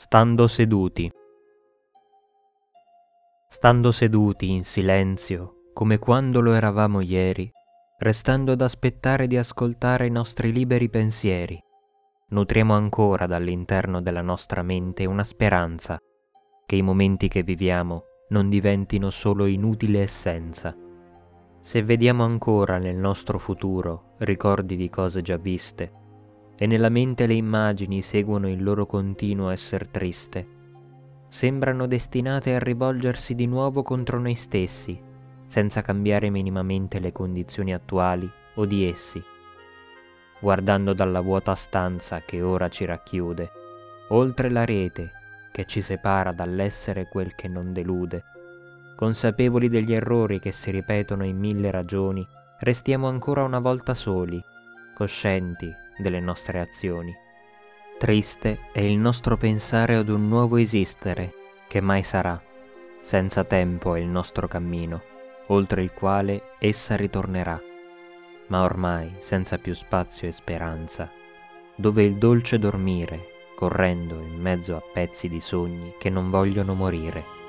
Stando seduti. Stando seduti in silenzio, come quando lo eravamo ieri, restando ad aspettare di ascoltare i nostri liberi pensieri, nutriamo ancora dall'interno della nostra mente una speranza che i momenti che viviamo non diventino solo inutile essenza. Se vediamo ancora nel nostro futuro ricordi di cose già viste, e nella mente le immagini seguono il loro continuo esser triste, sembrano destinate a rivolgersi di nuovo contro noi stessi, senza cambiare minimamente le condizioni attuali o di essi. Guardando dalla vuota stanza che ora ci racchiude, oltre la rete che ci separa dall'essere quel che non delude, consapevoli degli errori che si ripetono in mille ragioni, restiamo ancora una volta soli, coscienti delle nostre azioni. Triste è il nostro pensare ad un nuovo esistere che mai sarà. Senza tempo è il nostro cammino, oltre il quale essa ritornerà, ma ormai senza più spazio e speranza, dove il dolce dormire, correndo in mezzo a pezzi di sogni che non vogliono morire.